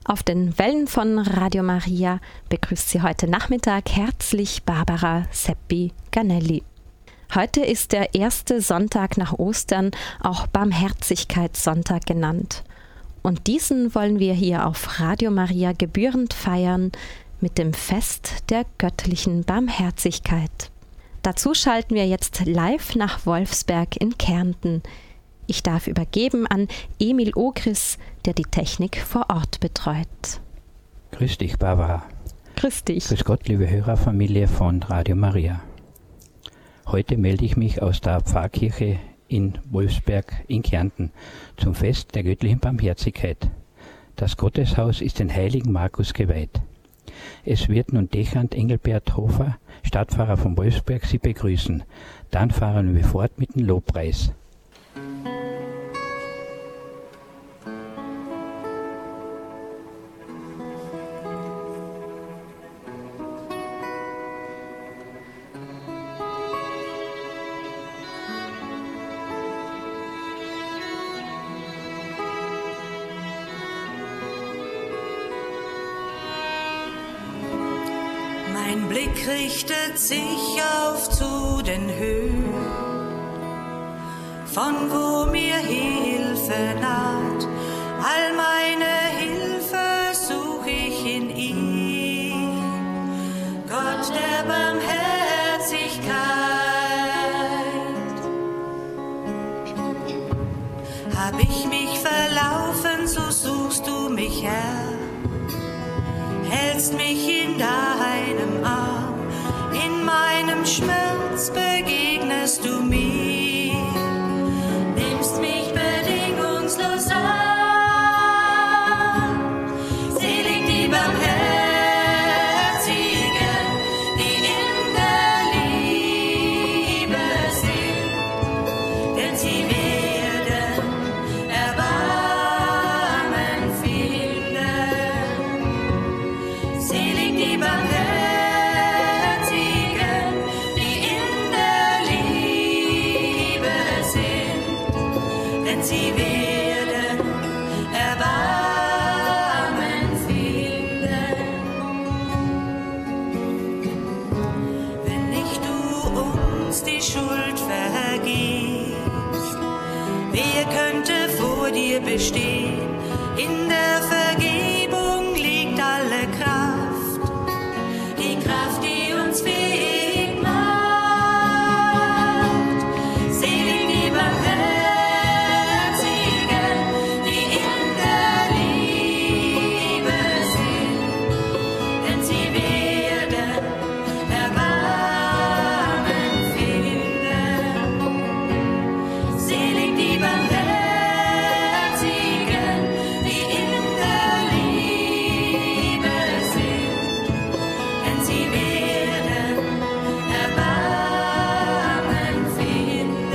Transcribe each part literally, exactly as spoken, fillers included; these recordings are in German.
Auf den Wellen von Radio Maria begrüßt Sie heute Nachmittag herzlich Barbara Seppi-Ganelli. Heute ist der erste Sonntag nach Ostern, auch Barmherzigkeitssonntag genannt. Und diesen wollen wir hier auf Radio Maria gebührend feiern mit dem Fest der göttlichen Barmherzigkeit. Dazu schalten wir jetzt live nach Wolfsberg in Kärnten. Ich darf übergeben an Emil Ogris, der die Technik vor Ort betreut. Grüß dich, Barbara. Grüß dich. Grüß Gott, liebe Hörerfamilie von Radio Maria. Heute melde ich mich aus der Pfarrkirche in Wolfsberg in Kärnten zum Fest der göttlichen Barmherzigkeit. Das Gotteshaus ist den heiligen Markus geweiht. Es wird nun Dechant Engelbert Hofer, Stadtpfarrer von Wolfsberg, Sie begrüßen. Dann fahren wir fort mit dem Lobpreis. Mein Blick richtet sich auf zu den Höhen, von wo mir Hilfe naht. All meine Hilfe suche ich in ihm, Gott der Barmherzigkeit. Hab ich mich verlaufen, so suchst du mich, Herr. Hältst mich in deinem Arm, in meinem Schmerz begegnest du mir, nimmst mich bedingungslos an. Selig die Barmherzigen, die in der Liebe sind, denn sie werden Erbarmen finden. Selig die Barmherzigen, die in der Liebe sind, denn sie werden Erbarmen finden. Wenn nicht du uns die Schuld vergibst, wer könnte vor dir bestehen? In der Vergebung liegt alle Kraft, die Kraft, die uns fähig macht. Selig die Barmherzigen, die in der Liebe sind, denn sie werden Erbarmen finden. Selig die Barmherzigen, die in der Liebe sind, denn sie werden Erbarmen finden.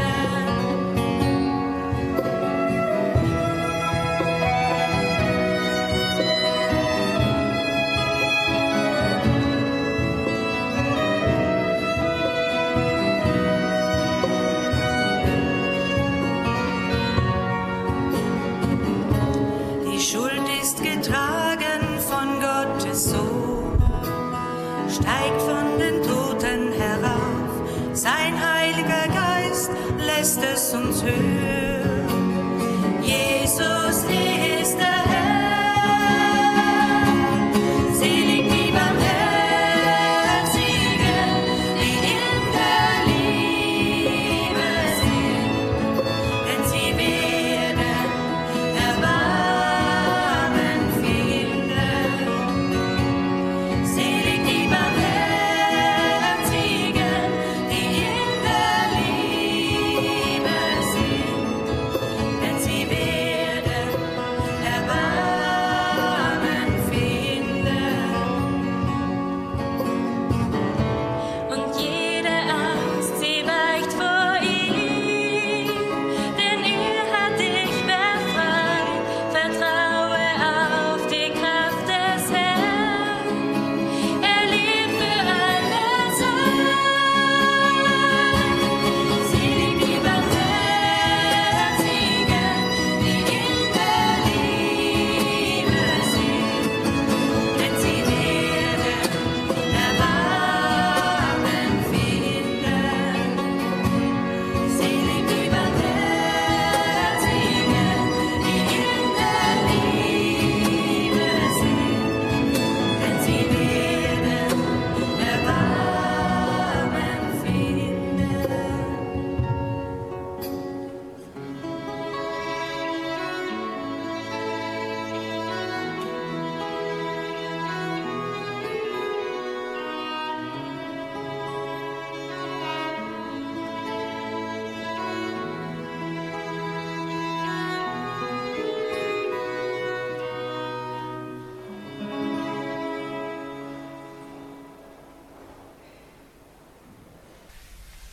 Die Schuld ist getragen von Gottes Sohn, steigt von den Toten herauf, sein Heiliger Geist lässt es uns hören. Jesus ist der Herr. Selig die Barmherzigen, die in der Liebe sind, denn sie werden Erbarmen finden. Selig die Barmherzigen, die in der Liebe sind,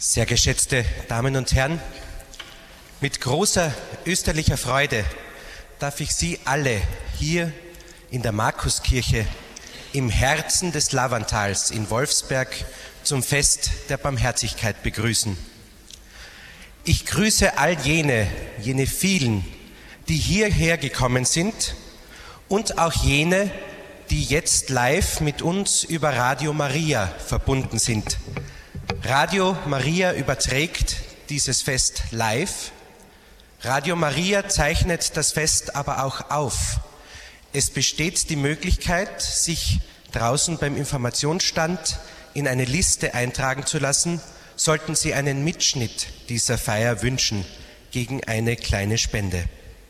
Sehr geschätzte Damen und Herren, mit großer österlicher Freude darf ich Sie alle hier in der Markuskirche im Herzen des Lavantals in Wolfsberg zum Fest der Barmherzigkeit begrüßen. Ich grüße all jene, jene vielen, die hierher gekommen sind und auch jene, die jetzt live mit uns über Radio Maria verbunden sind. Radio Maria überträgt dieses Fest live. Radio Maria zeichnet das Fest aber auch auf. Es besteht die Möglichkeit, sich draußen beim Informationsstand in eine Liste eintragen zu lassen, sollten Sie einen Mitschnitt dieser Feier wünschen, gegen eine kleine Spende.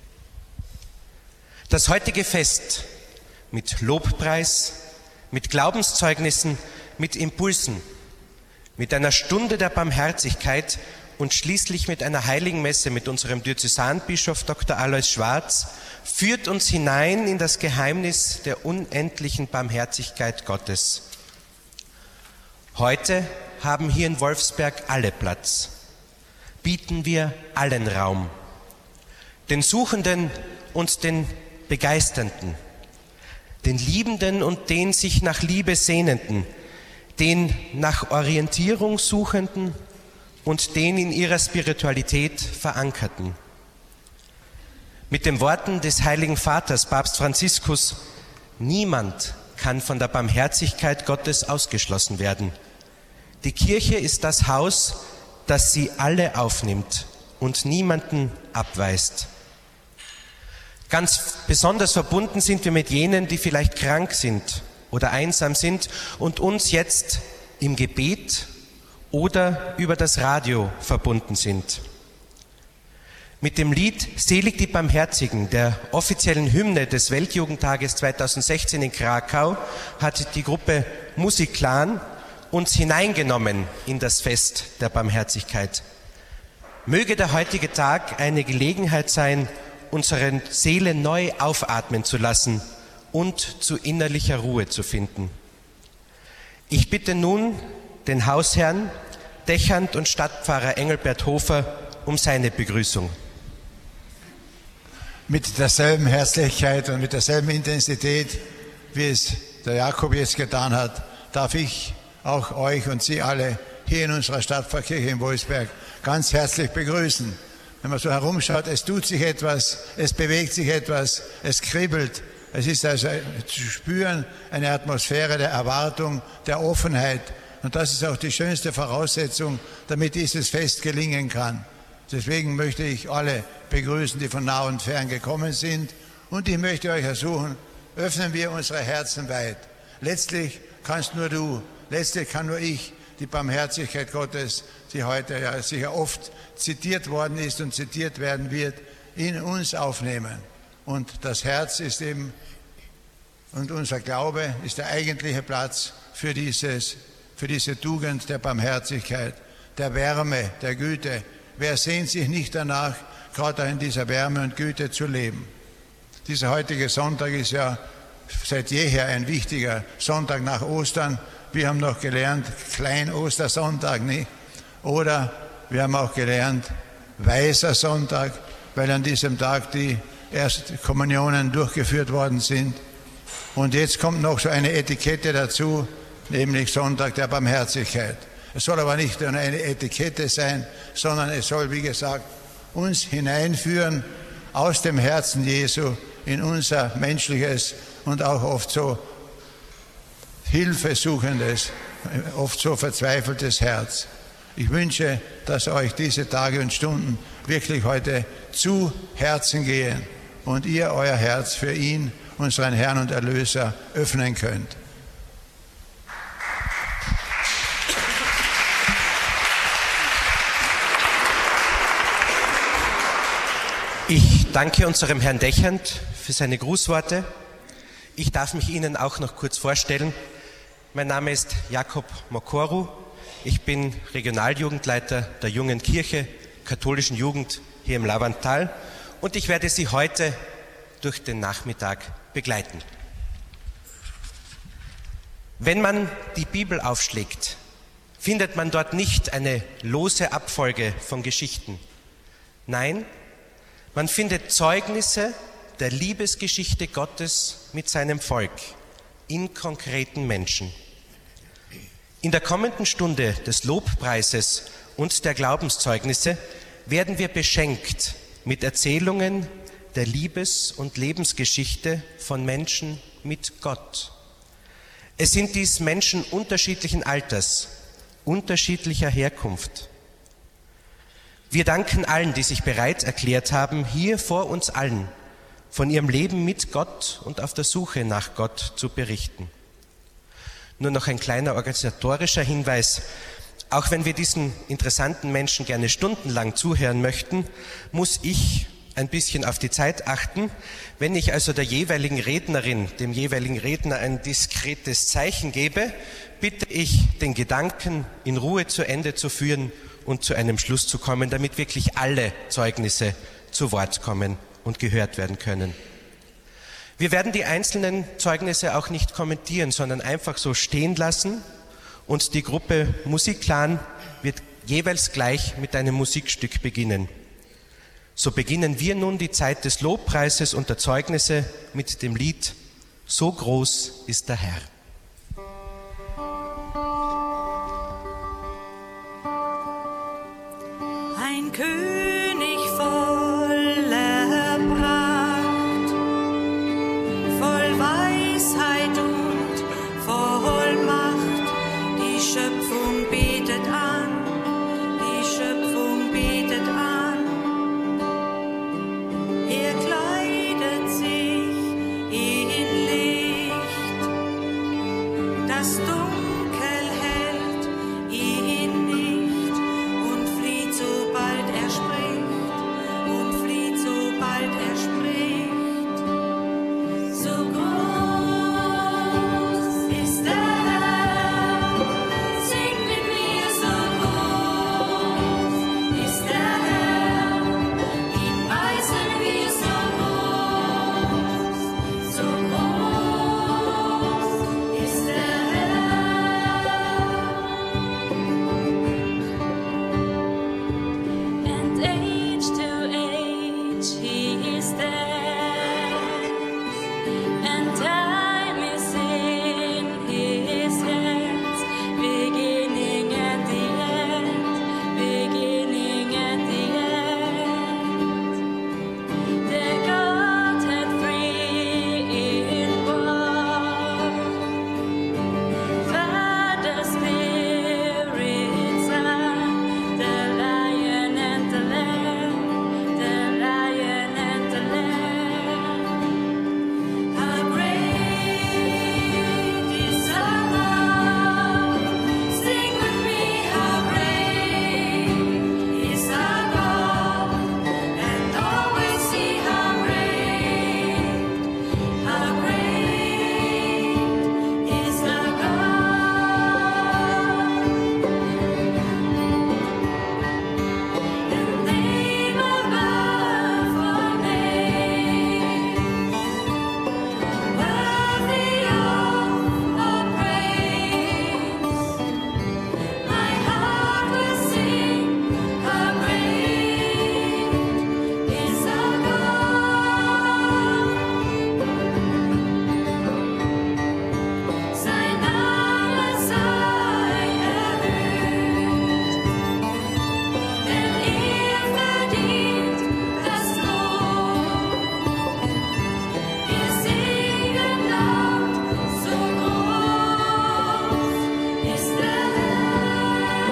Das heutige Fest mit Lobpreis, mit Glaubenszeugnissen, mit Impulsen, mit einer Stunde der Barmherzigkeit und schließlich mit einer heiligen Messe mit unserem Diözesanbischof Doktor Alois Schwarz führt uns hinein in das Geheimnis der unendlichen Barmherzigkeit Gottes. Heute haben hier in Wolfsberg alle Platz. Bieten wir allen Raum. Den Suchenden und den Begeisternden, den Liebenden und den sich nach Liebe Sehnenden, den nach Orientierung Suchenden und den in ihrer Spiritualität Verankerten. Mit den Worten des Heiligen Vaters, Papst Franziskus: Niemand kann von der Barmherzigkeit Gottes ausgeschlossen werden. Die Kirche ist das Haus, das sie alle aufnimmt und niemanden abweist. Ganz besonders verbunden sind wir mit jenen, die vielleicht krank sind oder einsam sind und uns jetzt im Gebet oder über das Radio verbunden sind. Mit dem Lied Selig die Barmherzigen, der offiziellen Hymne des Weltjugendtages zweitausendsechzehn in Krakau, hat die Gruppe Musikclan uns hineingenommen in das Fest der Barmherzigkeit. Möge der heutige Tag eine Gelegenheit sein, unsere Seele neu aufatmen zu lassen und zu innerlicher Ruhe zu finden. Ich bitte nun den Hausherrn, Dechant und Stadtpfarrer Engelbert Hofer um seine Begrüßung. Mit derselben Herzlichkeit und mit derselben Intensität, wie es der Jakob jetzt getan hat, darf ich auch euch und Sie alle hier in unserer Stadtpfarrkirche in Wolfsberg ganz herzlich begrüßen. Wenn man so herumschaut, es tut sich etwas, es bewegt sich etwas, es kribbelt. Es ist also zu spüren eine Atmosphäre der Erwartung, der Offenheit. Und das ist auch die schönste Voraussetzung, damit dieses Fest gelingen kann. Deswegen möchte ich alle begrüßen, die von nah und fern gekommen sind. Und ich möchte euch ersuchen, öffnen wir unsere Herzen weit. Letztlich kannst nur du, letztlich kann nur ich die Barmherzigkeit Gottes, die heute ja sicher oft zitiert worden ist und zitiert werden wird, in uns aufnehmen. Und das Herz ist eben, und unser Glaube ist der eigentliche Platz für, dieses, für diese Tugend der Barmherzigkeit, der Wärme, der Güte. Wer sehnt sich nicht danach, gerade in dieser Wärme und Güte zu leben? Dieser heutige Sonntag ist ja seit jeher ein wichtiger Sonntag nach Ostern. Wir haben noch gelernt, Klein-Ostersonntag, nicht? Oder wir haben auch gelernt, Weißer Sonntag, weil an diesem Tag die Erstkommunionen durchgeführt worden sind. Und jetzt kommt noch so eine Etikette dazu, nämlich Sonntag der Barmherzigkeit. Es soll aber nicht nur eine Etikette sein, sondern es soll, wie gesagt, uns hineinführen aus dem Herzen Jesu in unser menschliches und auch oft so hilfesuchendes, oft so verzweifeltes Herz. Ich wünsche, dass euch diese Tage und Stunden wirklich heute zu Herzen gehen und ihr euer Herz für ihn, unseren Herrn und Erlöser, öffnen könnt. Ich danke unserem Herrn Dechant für seine Grußworte. Ich darf mich Ihnen auch noch kurz vorstellen. Mein Name ist Jakob Mokoru. Ich bin Regionaljugendleiter der Jungen Kirche, katholischen Jugend hier im Lavanttal, und ich werde Sie heute durch den Nachmittag begleiten. Wenn man die Bibel aufschlägt, findet man dort nicht eine lose Abfolge von Geschichten. Nein, man findet Zeugnisse der Liebesgeschichte Gottes mit seinem Volk in konkreten Menschen. In der kommenden Stunde des Lobpreises und der Glaubenszeugnisse werden wir beschenkt mit Erzählungen der Liebes- und Lebensgeschichte von Menschen mit Gott. Es sind dies Menschen unterschiedlichen Alters, unterschiedlicher Herkunft. Wir danken allen, die sich bereit erklärt haben, hier vor uns allen von ihrem Leben mit Gott und auf der Suche nach Gott zu berichten. Nur noch ein kleiner organisatorischer Hinweis. Auch wenn wir diesen interessanten Menschen gerne stundenlang zuhören möchten, muss ich ein bisschen auf die Zeit achten. Wenn ich also der jeweiligen Rednerin, dem jeweiligen Redner ein diskretes Zeichen gebe, bitte ich, den Gedanken in Ruhe zu Ende zu führen und zu einem Schluss zu kommen, damit wirklich alle Zeugnisse zu Wort kommen und gehört werden können. Wir werden die einzelnen Zeugnisse auch nicht kommentieren, sondern einfach so stehen lassen, und die Gruppe Musikclan wird jeweils gleich mit einem Musikstück beginnen. So beginnen wir nun die Zeit des Lobpreises und der Zeugnisse mit dem Lied »So groß ist der Herr«. Ein König voller Pracht, voll Weisheit und voll Macht, die Schöpfung betet an, die Schöpfung betet an. Er kleidet sich in Licht, das Dunkel hält ihn nicht und flieht, sobald er spricht, und flieht, sobald er spricht. So groß ist der Herr, sing mit mir, so groß ist der Herr, ihn preisen wir so groß, so groß ist der Herr. And age to age he is there, and time is in his hands, beginning at the end, beginning at the end. The Godhead three in one, Father, Spirit, Son, the Lion and the Lamb, the Lion and the Lamb. How great is our God? Sing with me, how great is our God? And always see how great, how great is our God. And name above all names, worthy of all praise. My heart will sing, how great is our God. Sein Name sei erhöht, denn er verdient das Lob. Wir singen laut, so groß ist der Herr.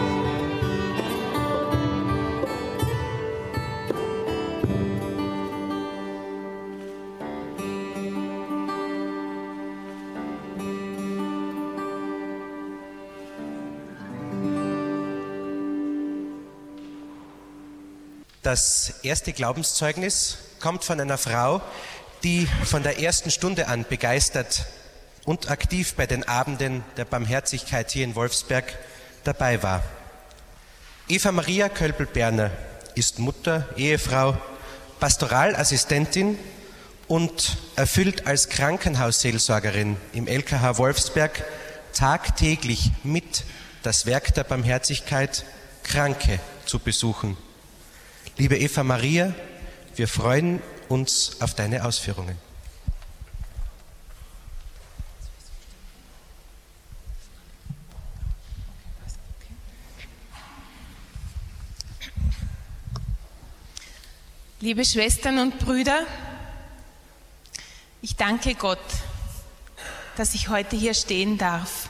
Das erste Glaubenszeugnis kommt von einer Frau, die von der ersten Stunde an begeistert und aktiv bei den Abenden der Barmherzigkeit hier in Wolfsberg dabei war. Eva Maria Kölbel-Berner ist Mutter, Ehefrau, Pastoralassistentin und erfüllt als Krankenhausseelsorgerin im L K H Wolfsberg tagtäglich mit das Werk der Barmherzigkeit, Kranke zu besuchen. Liebe Eva Maria, wir freuen uns auf deine Ausführungen. Liebe Schwestern und Brüder, ich danke Gott, dass ich heute hier stehen darf.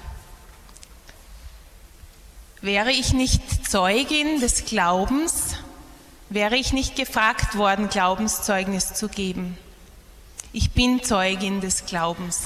Wäre ich nicht Zeugin des Glaubens, wäre ich nicht gefragt worden, Glaubenszeugnis zu geben. Ich bin Zeugin des Glaubens.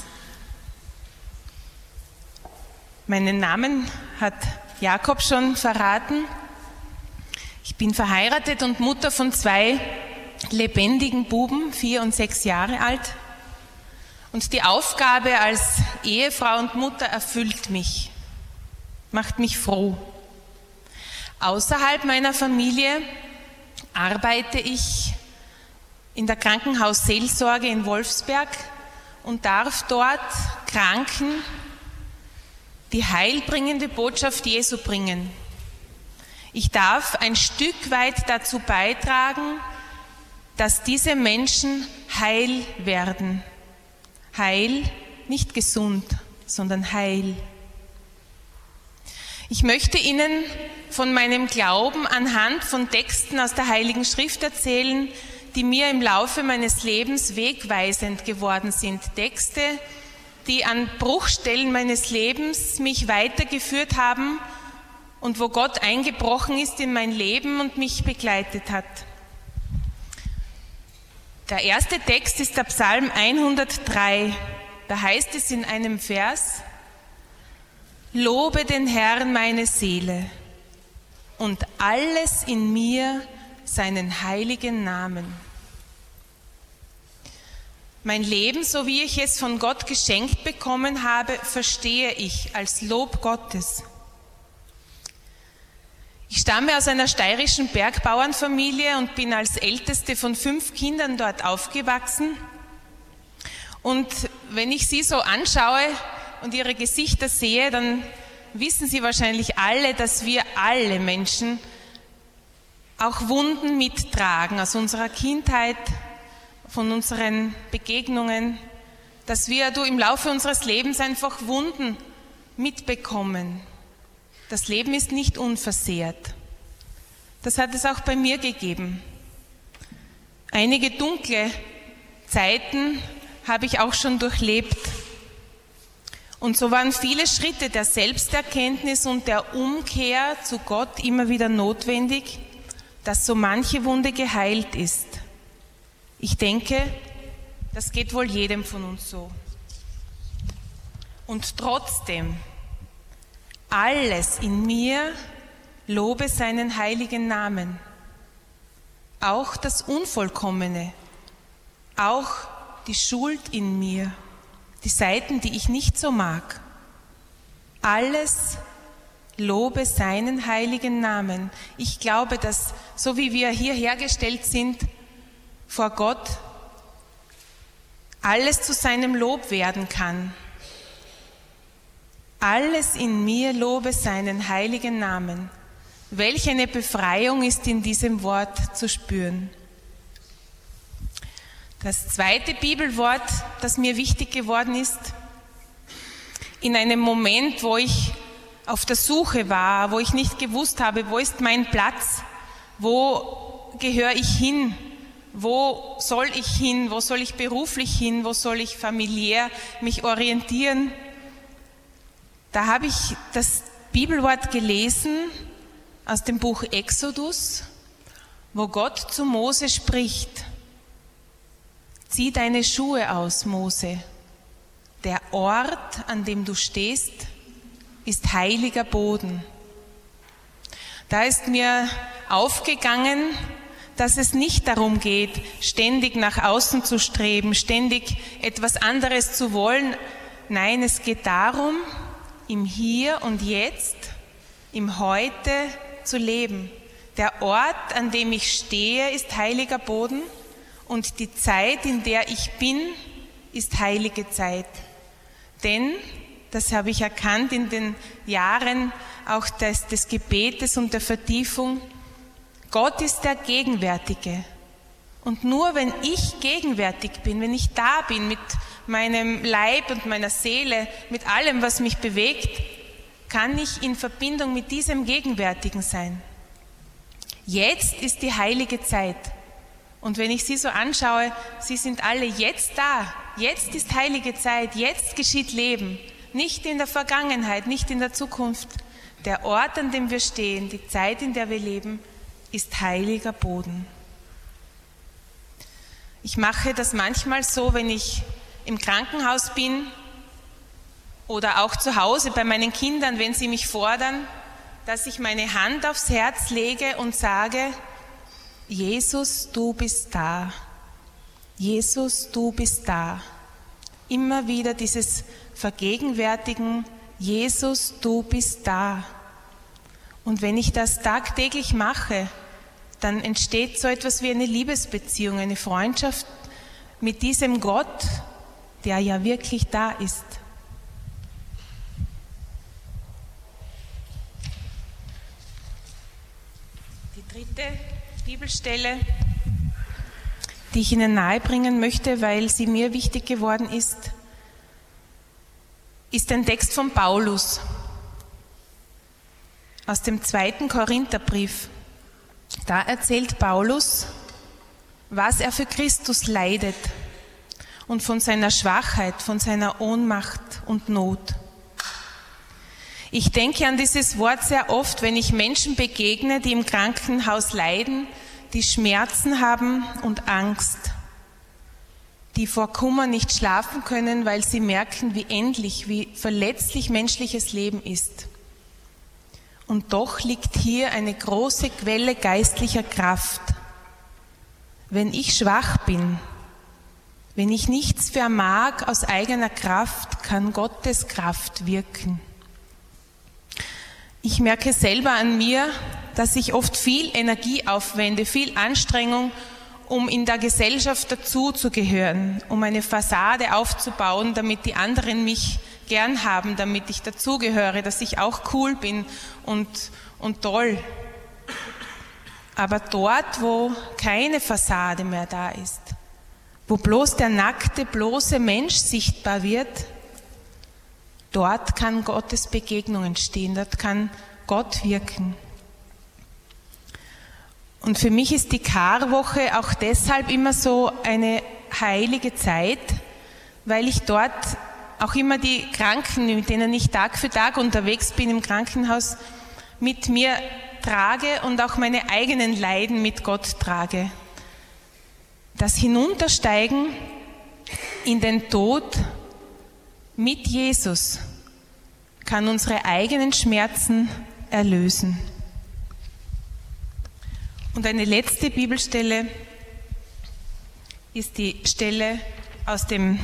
Meinen Namen hat Jakob schon verraten. Ich bin verheiratet und Mutter von zwei lebendigen Buben, vier und sechs Jahre alt. Und die Aufgabe als Ehefrau und Mutter erfüllt mich, macht mich froh. Außerhalb meiner Familie arbeite ich in der Krankenhausseelsorge in Wolfsberg und darf dort Kranken die heilbringende Botschaft Jesu bringen. Ich darf ein Stück weit dazu beitragen, dass diese Menschen heil werden. Heil, nicht gesund, sondern heil. Ich möchte Ihnen von meinem Glauben anhand von Texten aus der Heiligen Schrift erzählen, die mir im Laufe meines Lebens wegweisend geworden sind. Texte, die an Bruchstellen meines Lebens mich weitergeführt haben und wo Gott eingebrochen ist in mein Leben und mich begleitet hat. Der erste Text ist der Psalm hundertdrei. Da heißt es in einem Vers: Lobe den Herrn meine Seele und alles in mir seinen heiligen Namen. Mein Leben, so wie ich es von Gott geschenkt bekommen habe, verstehe ich als Lob Gottes. Ich stamme aus einer steirischen Bergbauernfamilie und bin als älteste von fünf Kindern dort aufgewachsen. Und wenn ich sie so anschaue und ihre Gesichter sehe, dann wissen Sie wahrscheinlich alle, dass wir alle Menschen auch Wunden mittragen aus unserer Kindheit, von unseren Begegnungen, dass wir im Laufe unseres Lebens einfach Wunden mitbekommen. Das Leben ist nicht unversehrt. Das hat es auch bei mir gegeben. Einige dunkle Zeiten habe ich auch schon durchlebt. Und so waren viele Schritte der Selbsterkenntnis und der Umkehr zu Gott immer wieder notwendig, dass so manche Wunde geheilt ist. Ich denke, das geht wohl jedem von uns so. Und trotzdem, alles in mir lobe seinen heiligen Namen. Auch das Unvollkommene, auch die Schuld in mir, die Seiten, die ich nicht so mag. Alles lobe seinen heiligen Namen. Ich glaube, dass so wie wir hier hergestellt sind vor Gott, alles zu seinem Lob werden kann. Alles in mir lobe seinen heiligen Namen. Welch eine Befreiung ist in diesem Wort zu spüren. Das zweite Bibelwort, das mir wichtig geworden ist, in einem Moment, wo ich auf der Suche war, wo ich nicht gewusst habe, wo ist mein Platz, wo gehöre ich hin, wo soll ich hin, wo soll ich beruflich hin, wo soll ich familiär mich orientieren. Da habe ich das Bibelwort gelesen aus dem Buch Exodus, wo Gott zu Mose spricht. Zieh deine Schuhe aus, Mose. Der Ort, an dem du stehst, ist heiliger Boden. Da ist mir aufgegangen, dass es nicht darum geht, ständig nach außen zu streben, ständig etwas anderes zu wollen. Nein, es geht darum, im Hier und Jetzt, im Heute zu leben. Der Ort, an dem ich stehe, ist heiliger Boden und die Zeit, in der ich bin, ist heilige Zeit. Denn das habe ich erkannt in den Jahren auch des, des Gebetes und der Vertiefung. Gott ist der Gegenwärtige. Und nur wenn ich gegenwärtig bin, wenn ich da bin mit meinem Leib und meiner Seele, mit allem, was mich bewegt, kann ich in Verbindung mit diesem Gegenwärtigen sein. Jetzt ist die heilige Zeit. Und wenn ich Sie so anschaue, Sie sind alle jetzt da. Jetzt ist heilige Zeit, jetzt geschieht Leben. Nicht in der Vergangenheit, nicht in der Zukunft. Der Ort, an dem wir stehen, die Zeit, in der wir leben, ist heiliger Boden. Ich mache das manchmal so, wenn ich im Krankenhaus bin oder auch zu Hause bei meinen Kindern, wenn sie mich fordern, dass ich meine Hand aufs Herz lege und sage, Jesus, du bist da. Jesus, du bist da. Immer wieder dieses Vergegenwärtigen, Jesus, du bist da. Und wenn ich das tagtäglich mache, dann entsteht so etwas wie eine Liebesbeziehung, eine Freundschaft mit diesem Gott, der ja wirklich da ist. Die dritte Bibelstelle, die ich Ihnen nahebringen möchte, weil sie mir wichtig geworden ist, ist ein Text von Paulus aus dem zweiten Korintherbrief. Da erzählt Paulus, was er für Christus leidet und von seiner Schwachheit, von seiner Ohnmacht und Not. Ich denke an dieses Wort sehr oft, wenn ich Menschen begegne, die im Krankenhaus leiden, die Schmerzen haben und Angst, die vor Kummer nicht schlafen können, weil sie merken, wie endlich, wie verletzlich menschliches Leben ist. Und doch liegt hier eine große Quelle geistlicher Kraft. Wenn ich schwach bin, wenn ich nichts vermag aus eigener Kraft, kann Gottes Kraft wirken. Ich merke selber an mir, dass ich oft viel Energie aufwende, viel Anstrengung, um in der Gesellschaft dazuzugehören, um eine Fassade aufzubauen, damit die anderen mich gern haben, damit ich dazugehöre, dass ich auch cool bin und, und toll. Aber dort, wo keine Fassade mehr da ist, wo bloß der nackte, bloße Mensch sichtbar wird, dort kann Gottes Begegnung entstehen, dort kann Gott wirken. Und für mich ist die Karwoche auch deshalb immer so eine heilige Zeit, weil ich dort auch immer die Kranken, mit denen ich Tag für Tag unterwegs bin im Krankenhaus, mit mir trage und auch meine eigenen Leiden mit Gott trage. Das Hinuntersteigen in den Tod mit Jesus kann unsere eigenen Schmerzen erlösen. Und eine letzte Bibelstelle ist die Stelle aus dem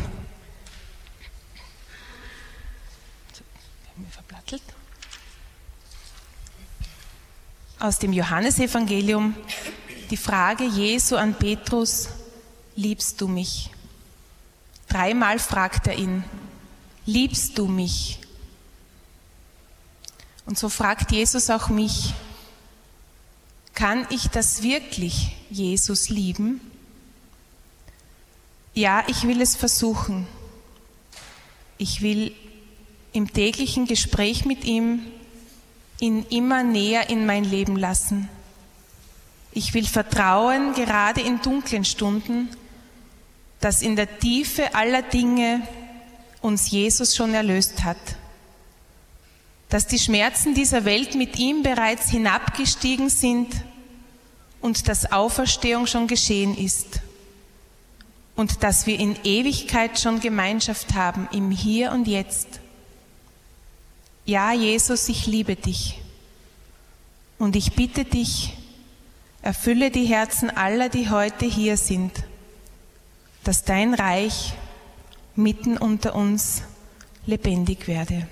aus dem Johannesevangelium, die Frage Jesu an Petrus, liebst du mich? Dreimal fragt er ihn, liebst du mich? Und so fragt Jesus auch mich, kann ich das wirklich, Jesus, lieben? Ja, ich will es versuchen. Ich will im täglichen Gespräch mit ihm ihn immer näher in mein Leben lassen. Ich will vertrauen, gerade in dunklen Stunden, dass in der Tiefe aller Dinge uns Jesus schon erlöst hat. Dass die Schmerzen dieser Welt mit ihm bereits hinabgestiegen sind und dass Auferstehung schon geschehen ist. Und dass wir in Ewigkeit schon Gemeinschaft haben, im Hier und Jetzt. Ja, Jesus, ich liebe dich. Und ich bitte dich, erfülle die Herzen aller, die heute hier sind, dass dein Reich mitten unter uns lebendig werde.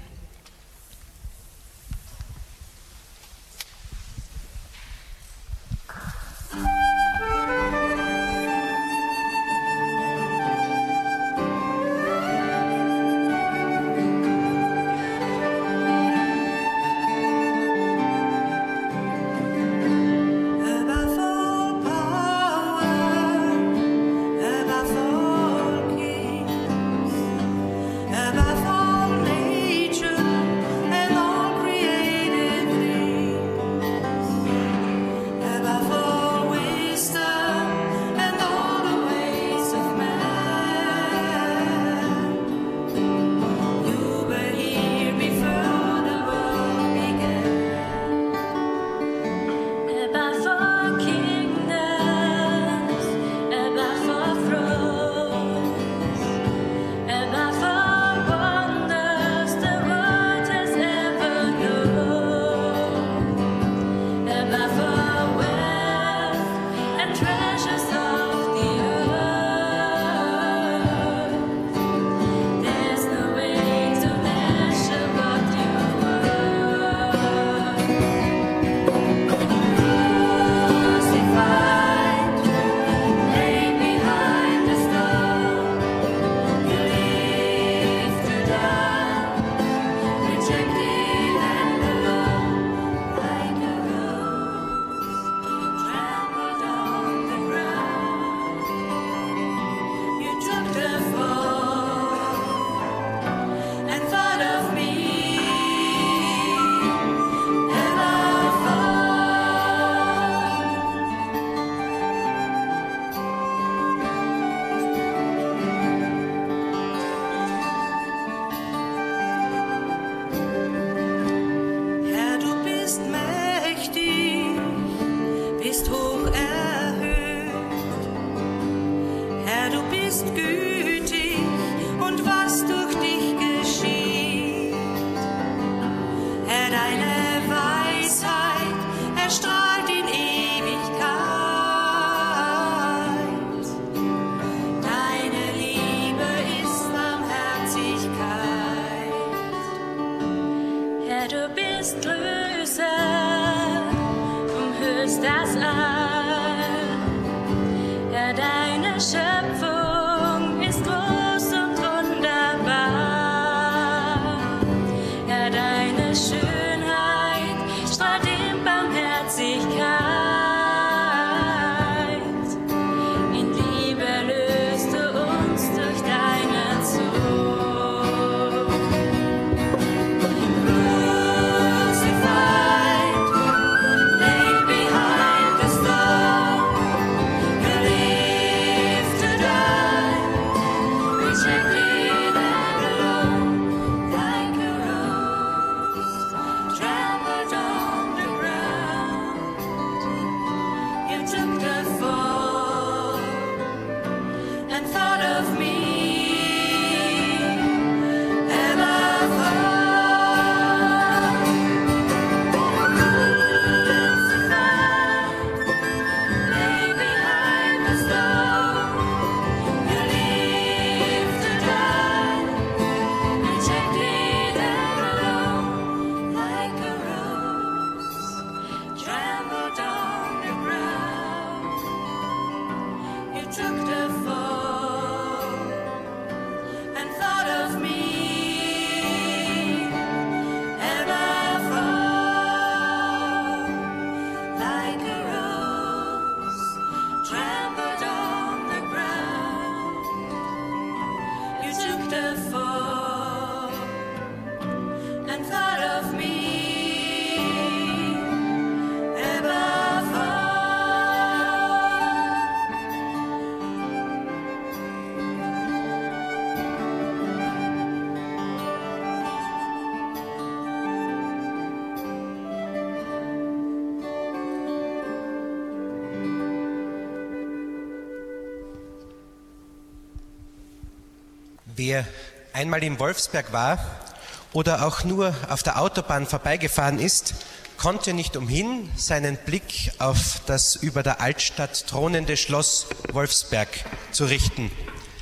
Wer einmal in Wolfsberg war oder auch nur auf der Autobahn vorbeigefahren ist, konnte nicht umhin, seinen Blick auf das über der Altstadt thronende Schloss Wolfsberg zu richten.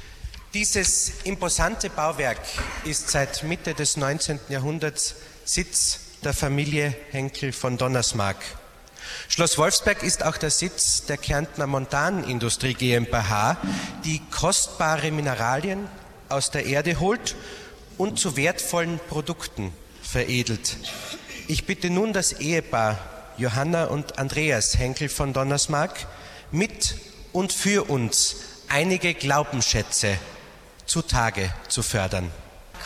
Dieses imposante Bauwerk ist seit Mitte des neunzehnten Jahrhunderts Sitz der Familie Henckel von Donnersmarck. Schloss Wolfsberg ist auch der Sitz der Kärntner Montanindustrie GmbH, die kostbare Mineralien aus der Erde holt und zu wertvollen Produkten veredelt. Ich bitte nun das Ehepaar Johanna und Andreas Henckel von Donnersmarck, mit und für uns einige Glaubensschätze zutage zu fördern.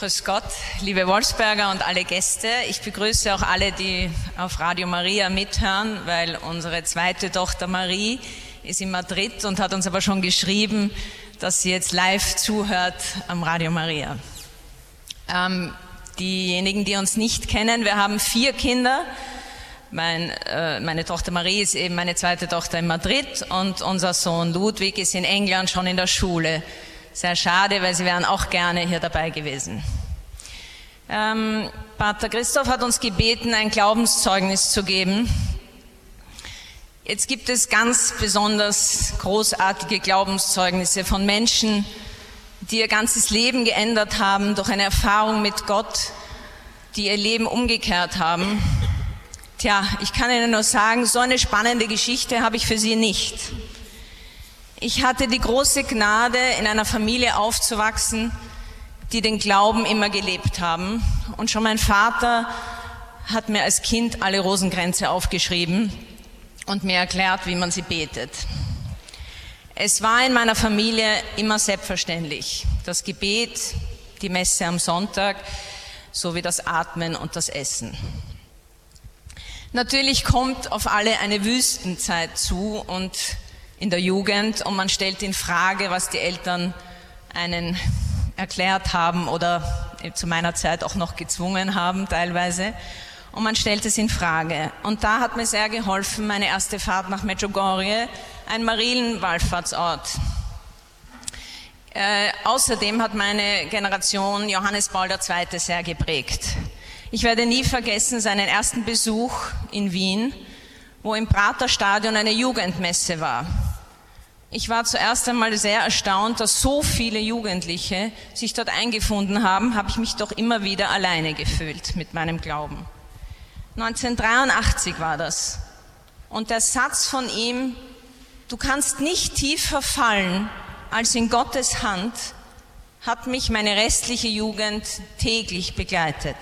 Grüß Gott, liebe Wolfsberger und alle Gäste. Ich begrüße auch alle, die auf Radio Maria mithören, weil unsere zweite Tochter Marie ist in Madrid und hat uns aber schon geschrieben, dass sie jetzt live zuhört am Radio Maria. Ähm, diejenigen, die uns nicht kennen, wir haben vier Kinder. Mein, äh, meine Tochter Marie ist eben meine zweite Tochter in Madrid und unser Sohn Ludwig ist in England schon in der Schule. Sehr schade, weil sie wären auch gerne hier dabei gewesen. Ähm, Pater Christoph hat uns gebeten, ein Glaubenszeugnis zu geben. Jetzt gibt es ganz besonders großartige Glaubenszeugnisse von Menschen, die ihr ganzes Leben geändert haben durch eine Erfahrung mit Gott, die ihr Leben umgekehrt haben. Tja, ich kann Ihnen nur sagen, so eine spannende Geschichte habe ich für Sie nicht. Ich hatte die große Gnade, in einer Familie aufzuwachsen, die den Glauben immer gelebt haben. Und schon mein Vater hat mir als Kind alle Rosenkränze aufgeschrieben und mir erklärt, wie man sie betet. Es war in meiner Familie immer selbstverständlich. Das Gebet, die Messe am Sonntag, sowie das Atmen und das Essen. Natürlich kommt auf alle eine Wüstenzeit zu und in der Jugend und man stellt in Frage, was die Eltern einen erklärt haben oder zu meiner Zeit auch noch gezwungen haben teilweise. Und man stellt es in Frage. Und da hat mir sehr geholfen meine erste Fahrt nach Medjugorje, ein Marienwallfahrtsort. Äh, außerdem hat meine Generation Johannes Paul der Zweite sehr geprägt. Ich werde nie vergessen seinen ersten Besuch in Wien, wo im Praterstadion eine Jugendmesse war. Ich war zuerst einmal sehr erstaunt, dass so viele Jugendliche sich dort eingefunden haben, habe ich mich doch immer wieder alleine gefühlt mit meinem Glauben. neunzehnhundertdreiundachtzig war das. Und der Satz von ihm, du kannst nicht tiefer fallen als in Gottes Hand, hat mich meine restliche Jugend täglich begleitet.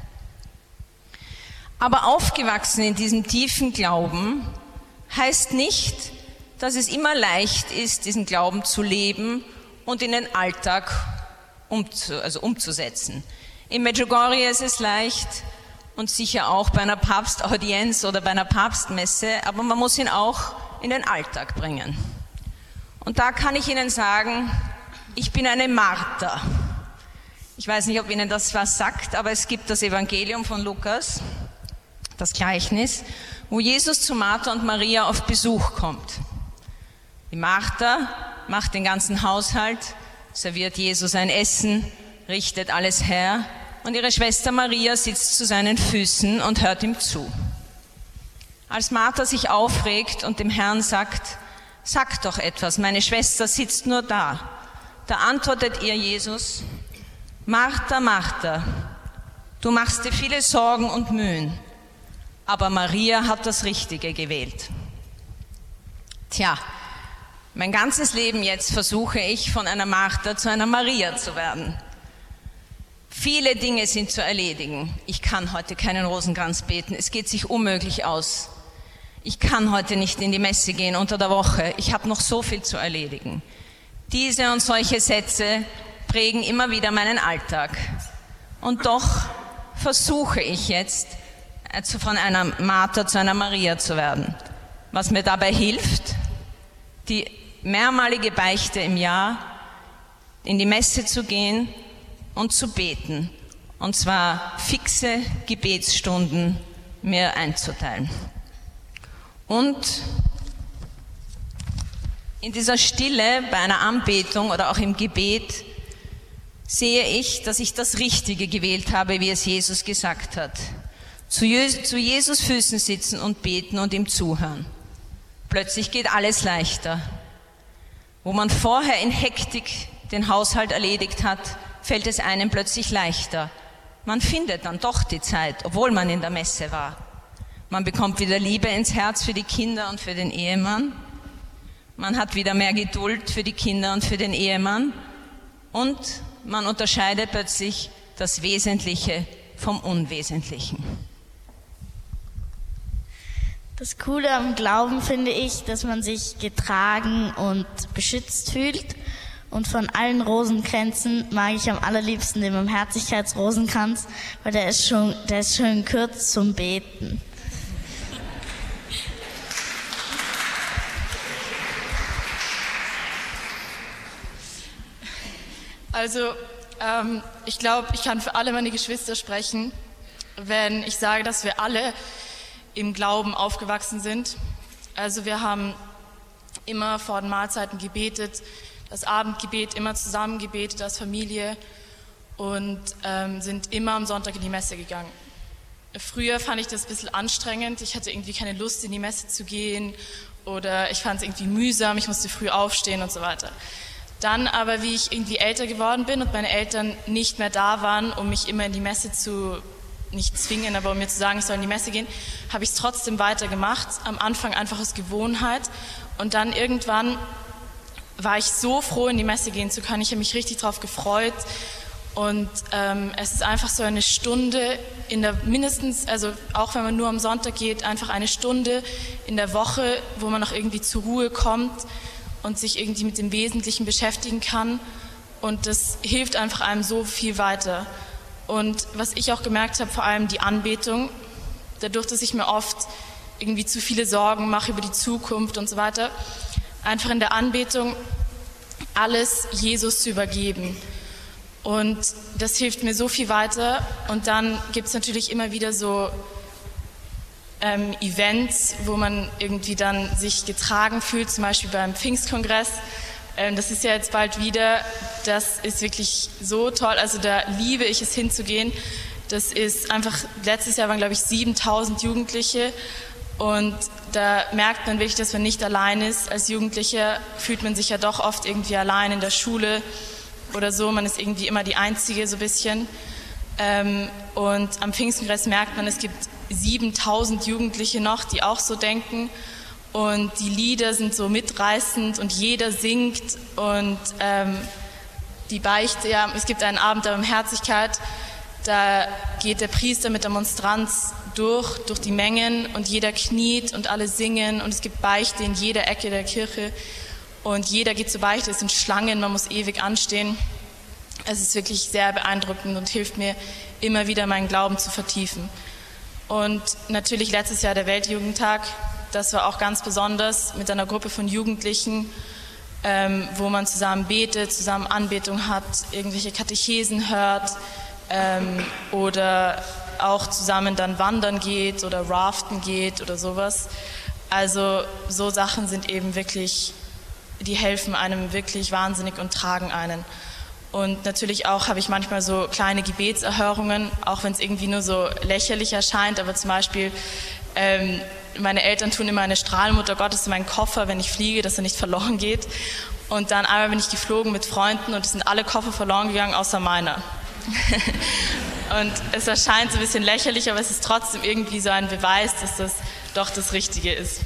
Aber aufgewachsen in diesem tiefen Glauben heißt nicht, dass es immer leicht ist, diesen Glauben zu leben und in den Alltag umzu, also umzusetzen. In Medjugorje ist es leicht und sicher auch bei einer Papstaudienz oder bei einer Papstmesse, aber man muss ihn auch in den Alltag bringen. Und da kann ich Ihnen sagen, ich bin eine Martha. Ich weiß nicht, ob Ihnen das was sagt, aber es gibt das Evangelium von Lukas, das Gleichnis, wo Jesus zu Martha und Maria auf Besuch kommt. Die Martha macht den ganzen Haushalt, serviert Jesus ein Essen, richtet alles her und ihre Schwester Maria sitzt zu seinen Füßen und hört ihm zu. Als Martha sich aufregt und dem Herrn sagt, sag doch etwas, meine Schwester sitzt nur da, da antwortet ihr Jesus, Martha, Martha, du machst dir viele Sorgen und Mühen, aber Maria hat das Richtige gewählt. Tja, mein ganzes Leben jetzt versuche ich, von einer Martha zu einer Maria zu werden. Viele Dinge sind zu erledigen. Ich kann heute keinen Rosenkranz beten, es geht sich unmöglich aus. Ich kann heute nicht in die Messe gehen unter der Woche, ich habe noch so viel zu erledigen. Diese und solche Sätze prägen immer wieder meinen Alltag. Und doch versuche ich jetzt, von einer Martha zu einer Maria zu werden. Was mir dabei hilft, die mehrmalige Beichte im Jahr, in die Messe zu gehen und zu beten. Und zwar fixe Gebetsstunden mir einzuteilen. Und in dieser Stille bei einer Anbetung oder auch im Gebet sehe ich, dass ich das Richtige gewählt habe, wie es Jesus gesagt hat. Zu Jesus Füßen sitzen und beten und ihm zuhören. Plötzlich geht alles leichter. Wo man vorher in Hektik den Haushalt erledigt hat, fällt es einem plötzlich leichter. Man findet dann doch die Zeit, obwohl man in der Messe war. Man bekommt wieder Liebe ins Herz für die Kinder und für den Ehemann. Man hat wieder mehr Geduld für die Kinder und für den Ehemann. Und man unterscheidet plötzlich das Wesentliche vom Unwesentlichen. Das Coole am Glauben finde ich, dass man sich getragen und beschützt fühlt Und von allen Rosenkränzen mag ich am allerliebsten den Barmherzigkeitsrosenkranz, weil der ist schon, der ist schön kurz zum Beten. Also ähm, ich glaube, ich kann für alle meine Geschwister sprechen, wenn ich sage, dass wir alle im Glauben aufgewachsen sind. Also wir haben immer vor den Mahlzeiten gebetet, das Abendgebet immer zusammen gebetet als Familie und ähm, sind immer am Sonntag in die Messe gegangen. Früher fand ich das ein bisschen anstrengend, ich hatte irgendwie keine Lust in die Messe zu gehen oder ich fand es irgendwie mühsam, ich musste früh aufstehen und so weiter. Dann aber, wie ich irgendwie älter geworden bin und meine Eltern nicht mehr da waren, um mich immer in die Messe zu, nicht zwingen, aber um mir zu sagen, ich soll in die Messe gehen, habe ich es trotzdem weitergemacht, am Anfang einfach aus Gewohnheit und dann irgendwann war ich so froh, in die Messe gehen zu können, ich habe mich richtig darauf gefreut und ähm, es ist einfach so eine Stunde in der, mindestens, also auch wenn man nur am Sonntag geht, einfach eine Stunde in der Woche, wo man noch irgendwie zur Ruhe kommt und sich irgendwie mit dem Wesentlichen beschäftigen kann und das hilft einfach einem so viel weiter. Und was ich auch gemerkt habe, vor allem die Anbetung, dadurch, dass ich mir oft irgendwie zu viele Sorgen mache über die Zukunft und so weiter, einfach in der Anbetung alles Jesus zu übergeben. Und das hilft mir so viel weiter. Und dann gibt es natürlich immer wieder so ähm, Events, wo man irgendwie dann sich getragen fühlt, zum Beispiel beim Pfingstkongress. Ähm, das ist ja jetzt bald wieder. Das ist wirklich so toll. Also da liebe ich es hinzugehen. Das ist einfach, letztes Jahr waren glaube ich siebentausend Jugendliche. Und da merkt man wirklich, dass man nicht allein ist. Als Jugendlicher fühlt man sich ja doch oft irgendwie allein in der Schule oder so. Man ist irgendwie immer die Einzige so ein bisschen. Ähm, und am Pfingstkongress merkt man, es gibt siebentausend Jugendliche noch, die auch so denken. Und die Lieder sind so mitreißend und jeder singt. Und ähm, die Beichte, ja, es gibt einen Abend der Barmherzigkeit. Da geht der Priester mit der Monstranz durch, durch die Mengen und jeder kniet und alle singen und es gibt Beichte in jeder Ecke der Kirche und jeder geht zur Beichte, es sind Schlangen, man muss ewig anstehen. Es ist wirklich sehr beeindruckend und hilft mir immer wieder, meinen Glauben zu vertiefen. Und natürlich letztes Jahr der Weltjugendtag, das war auch ganz besonders mit einer Gruppe von Jugendlichen, ähm, wo man zusammen betet, zusammen Anbetung hat, irgendwelche Katechesen hört, Ähm, oder auch zusammen dann wandern geht oder raften geht oder sowas. Also so Sachen sind eben wirklich, die helfen einem wirklich wahnsinnig und tragen einen. Und natürlich auch habe ich manchmal so kleine Gebetserhörungen, auch wenn es irgendwie nur so lächerlich erscheint, aber zum Beispiel ähm, meine Eltern tun immer eine Strahlmutter Gottes in meinen Koffer, wenn ich fliege, dass er nicht verloren geht. Und dann einmal bin ich geflogen mit Freunden und es sind alle Koffer verloren gegangen, außer meiner. Und es erscheint so ein bisschen lächerlich, aber es ist trotzdem irgendwie so ein Beweis, dass das doch das Richtige ist.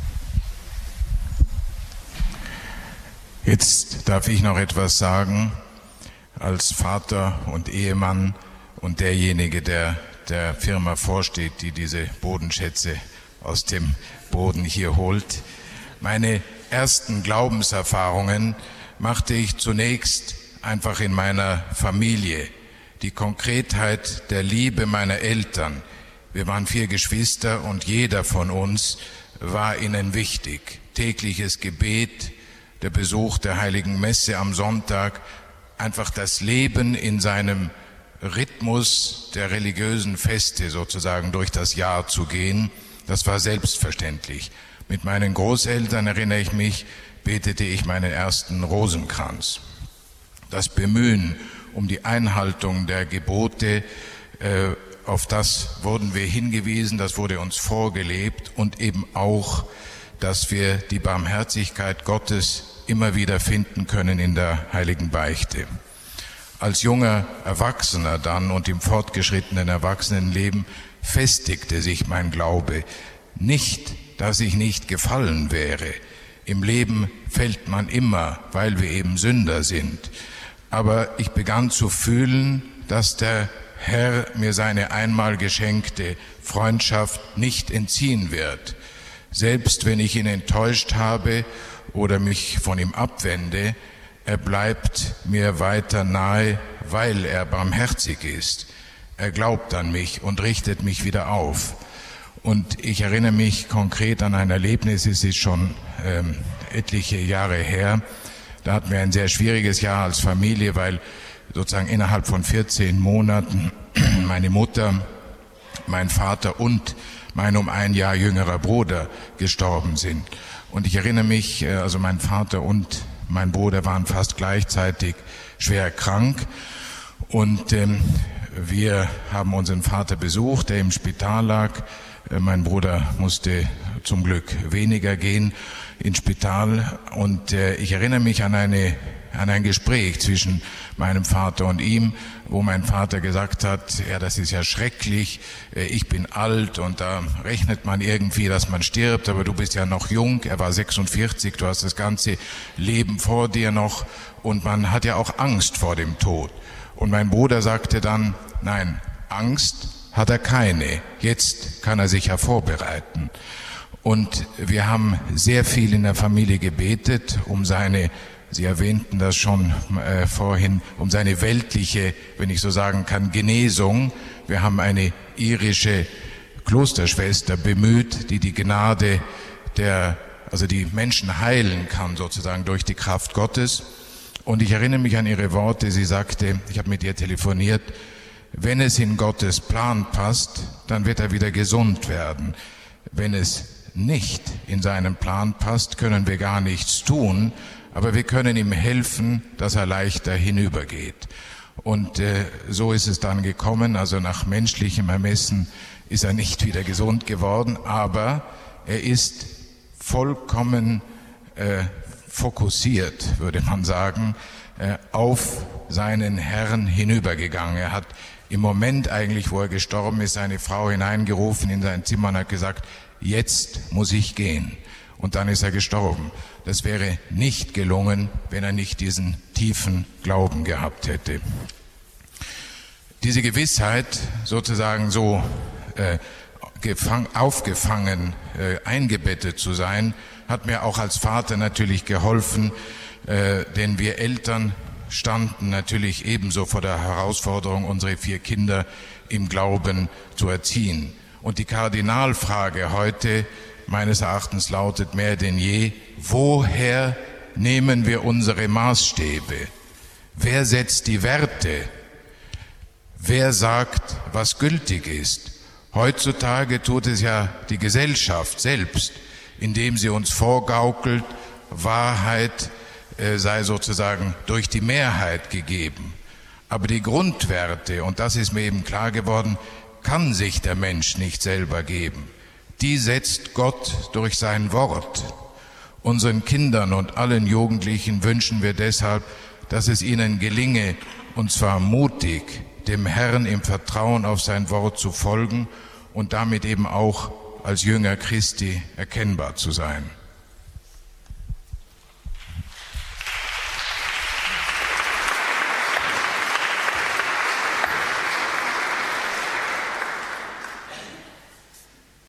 Jetzt darf ich noch etwas sagen, als Vater und Ehemann und derjenige, der der Firma vorsteht, die diese Bodenschätze aus dem Boden hier holt. Meine ersten Glaubenserfahrungen machte ich zunächst einfach in meiner Familie. Die Konkretheit der Liebe meiner Eltern. Wir waren vier Geschwister und jeder von uns war ihnen wichtig. Tägliches Gebet, der Besuch der Heiligen Messe am Sonntag, einfach das Leben in seinem Rhythmus der religiösen Feste sozusagen durch das Jahr zu gehen, das war selbstverständlich. Mit meinen Großeltern, erinnere ich mich, betete ich meinen ersten Rosenkranz. Das Bemühen um die Einhaltung der Gebote, äh, auf das wurden wir hingewiesen, das wurde uns vorgelebt und eben auch, dass wir die Barmherzigkeit Gottes immer wieder finden können in der heiligen Beichte. Als junger Erwachsener dann und im fortgeschrittenen Erwachsenenleben festigte sich mein Glaube. Nicht, dass ich nicht gefallen wäre. Im Leben fällt man immer, weil wir eben Sünder sind. Aber ich begann zu fühlen, dass der Herr mir seine einmal geschenkte Freundschaft nicht entziehen wird. Selbst wenn ich ihn enttäuscht habe oder mich von ihm abwende, er bleibt mir weiter nahe, weil er barmherzig ist. Er glaubt an mich und richtet mich wieder auf. Und ich erinnere mich konkret an ein Erlebnis, es ist schon ähm, etliche Jahre her. Da hatten wir ein sehr schwieriges Jahr als Familie, weil sozusagen innerhalb von vierzehn Monaten meine Mutter, mein Vater und mein um ein Jahr jüngerer Bruder gestorben sind. Und ich erinnere mich, also mein Vater und mein Bruder waren fast gleichzeitig schwer krank. Und ähm, wir haben unseren Vater besucht, der im Spital lag. Mein Bruder musste zum Glück weniger gehen ins Spital. Und äh, ich erinnere mich an eine an ein Gespräch zwischen meinem Vater und ihm, wo mein Vater gesagt hat, ja, das ist ja schrecklich, ich bin alt und da rechnet man irgendwie, dass man stirbt, aber du bist ja noch jung, er war sechsundvierzig, du hast das ganze Leben vor dir noch und man hat ja auch Angst vor dem Tod. Und mein Bruder sagte dann, nein, Angst hat er keine, jetzt kann er sich ja vorbereiten. Und wir haben sehr viel in der Familie gebetet, um seine, Sie erwähnten das schon äh, vorhin, um seine weltliche, wenn ich so sagen kann, Genesung. Wir haben eine irische Klosterschwester bemüht, die die Gnade der, also die Menschen heilen kann, sozusagen durch die Kraft Gottes. Und ich erinnere mich an ihre Worte, sie sagte, ich habe mit ihr telefoniert, wenn es in Gottes Plan passt, dann wird er wieder gesund werden. Wenn es nicht in seinen Plan passt, können wir gar nichts tun, aber wir können ihm helfen, dass er leichter hinübergeht. Und äh, so ist es dann gekommen, also nach menschlichem Ermessen ist er nicht wieder gesund geworden, aber er ist vollkommen äh, fokussiert, würde man sagen, äh, auf seinen Herrn hinübergegangen. Er hat im Moment eigentlich, wo er gestorben ist, seine Frau hineingerufen in sein Zimmer und hat gesagt, jetzt muss ich gehen. Und dann ist er gestorben. Das wäre nicht gelungen, wenn er nicht diesen tiefen Glauben gehabt hätte. Diese Gewissheit, sozusagen so äh, gefang, aufgefangen, äh, eingebettet zu sein, hat mir auch als Vater natürlich geholfen, äh, denn wir Eltern standen natürlich ebenso vor der Herausforderung, unsere vier Kinder im Glauben zu erziehen. Und die Kardinalfrage heute meines Erachtens lautet mehr denn je, woher nehmen wir unsere Maßstäbe? Wer setzt die Werte? Wer sagt, was gültig ist? Heutzutage tut es ja die Gesellschaft selbst, indem sie uns vorgaukelt, Wahrheit äh, sei sozusagen durch die Mehrheit gegeben. Aber die Grundwerte, und das ist mir eben klar geworden, kann sich der Mensch nicht selber geben. Die setzt Gott durch sein Wort. Unseren Kindern und allen Jugendlichen wünschen wir deshalb, dass es ihnen gelinge, und zwar mutig, dem Herrn im Vertrauen auf sein Wort zu folgen und damit eben auch als Jünger Christi erkennbar zu sein.